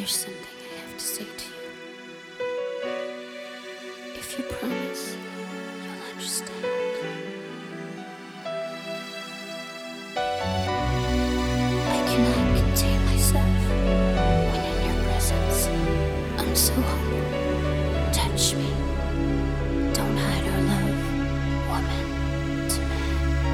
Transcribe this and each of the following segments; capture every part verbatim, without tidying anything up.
There's something I have to say to you. If you promise, you'll understand. I cannot contain myself when in your presence. I'm so humble. Touch me. Don't hide our love, woman to man.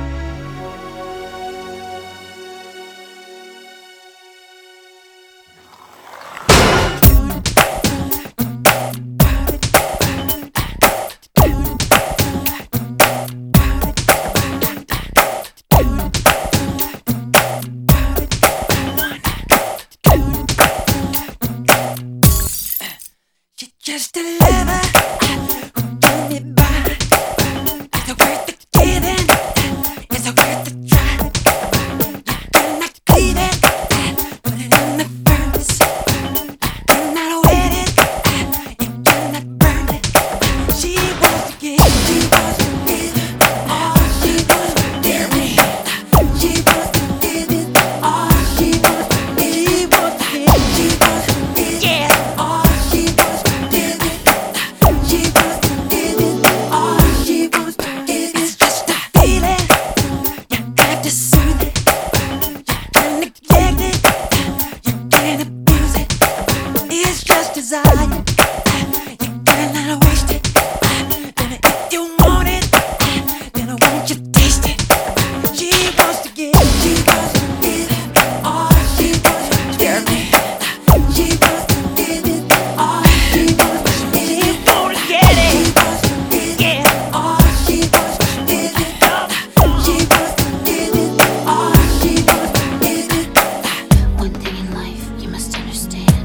Just a lover who get me by. Is it worth the giving? Is it worth the try? You cannot cleave it, put it in the furnace. Cannot wet it, you cannot burn it. She wants to give, she wants to give it all. She wants to give me. She wants to give it all. She wants to give, she wants to give, she wants to give, yeah, all. She wants to give it. She wants to give it all. She wants to give it. It's just a feeling. You have to soothe it. You can neglect it. You can't abuse it. It's just desire. You cannot waste it. Then if you want it, then won't you taste it? She wants to give. She wants to give it all. She wants to give me. She wants to give it all. She wants to give it. She wanna get it. She wants to give it all. She wants to give it. She wants to give it all. She wants to give it. One thing in life you must understand: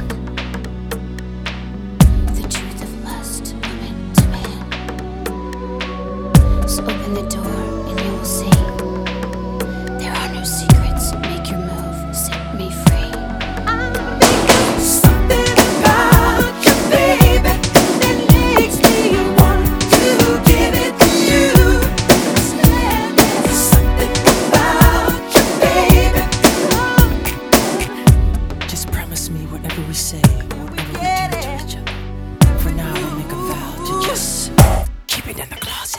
the truth of lust, woman to man. So open the door and you will see. There are no secrets. Make your move. Set me free. Something about you, baby, that makes me want to give it to you. Something about you, baby. Just promise me whatever we say, whatever we do to each other. For now, we'll make a vow to just keep it in the closet.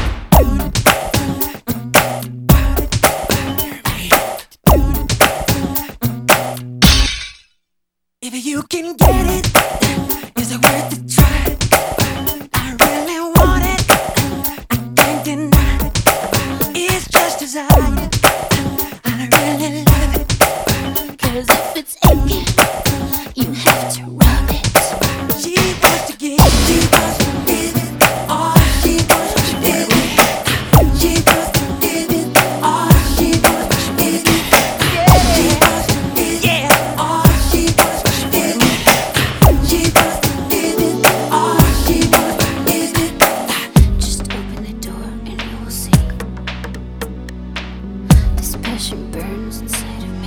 If you can get it, is it worth the try? I really want it, I can't deny. It's just desire, I really love it. Cause if it's aching, you have to rub it. She wants to give, she wants to give it all. She wants to give it. She wants to give it all. She wants to give it. She wants to give it all. She wants to give it. She wants to give it all. She wants to give it. Just open the door and you will see. This passion burns inside of me.